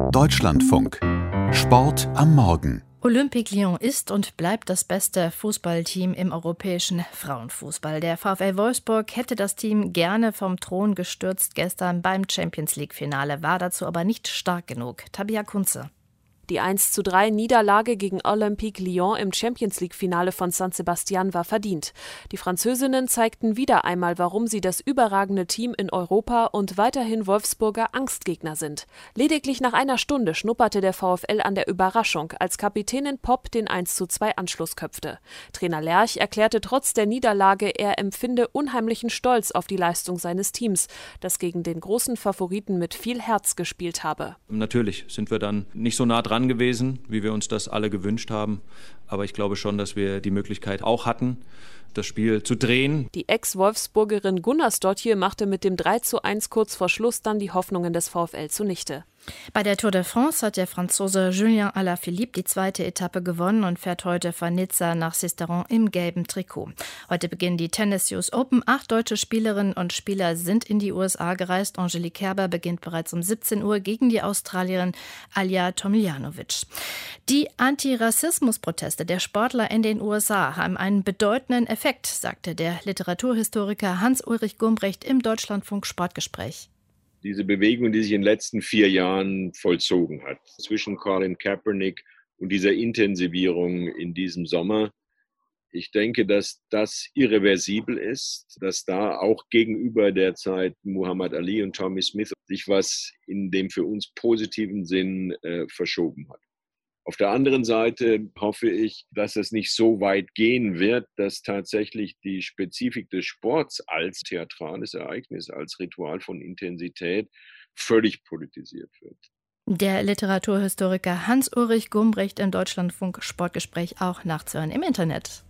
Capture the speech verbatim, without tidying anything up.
Deutschlandfunk. Sport am Morgen. Olympique Lyon ist und bleibt das beste Fußballteam im europäischen Frauenfußball. Der VfL Wolfsburg hätte das Team gerne vom Thron gestürzt gestern beim Champions-League-Finale, war dazu aber nicht stark genug. Tabia Kunze. Die eins zu drei Niederlage gegen Olympique Lyon im Champions-League-Finale von San Sebastian war verdient. Die Französinnen zeigten wieder einmal, warum sie das überragende Team in Europa und weiterhin Wolfsburger Angstgegner sind. Lediglich nach einer Stunde schnupperte der VfL an der Überraschung, als Kapitänin Popp den eins zu zwei Anschluss köpfte. Trainer Lerch erklärte trotz der Niederlage, er empfinde unheimlichen Stolz auf die Leistung seines Teams, das gegen den großen Favoriten mit viel Herz gespielt habe. Natürlich sind wir dann nicht so nah dran gewesen, wie wir uns das alle gewünscht haben. Aber ich glaube schon, dass wir die Möglichkeit auch hatten, das Spiel zu drehen. Die Ex-Wolfsburgerin Gunnarsdottir machte mit dem drei zu eins kurz vor Schluss dann die Hoffnungen des VfL zunichte. Bei der Tour de France hat der Franzose Julien Alaphilippe die zweite Etappe gewonnen und fährt heute von Nizza nach Sisteron im gelben Trikot. Heute beginnen die Tennis U S Open. Acht deutsche Spielerinnen und Spieler sind in die U S A gereist. Angelique Kerber beginnt bereits um siebzehn Uhr gegen die Australierin Alja Tomljanovic. Die Antirassismus-Proteste der Sportler in den U S A haben einen bedeutenden Effekt, sagte der Literaturhistoriker Hans-Ulrich Gumbrecht im Deutschlandfunk Sportgespräch. Diese Bewegung, die sich in den letzten vier Jahren vollzogen hat, zwischen Colin Kaepernick und dieser Intensivierung in diesem Sommer. Ich denke, dass das irreversibel ist, dass da auch gegenüber der Zeit Muhammad Ali und Tommy Smith sich was in dem für uns positiven Sinn äh, verschoben hat. Auf der anderen Seite hoffe ich, dass es nicht so weit gehen wird, dass tatsächlich die Spezifik des Sports als theatrales Ereignis, als Ritual von Intensität völlig politisiert wird. Der Literaturhistoriker Hans-Ulrich Gumbrecht im Deutschlandfunk Sportgespräch auch nachzuhören im Internet.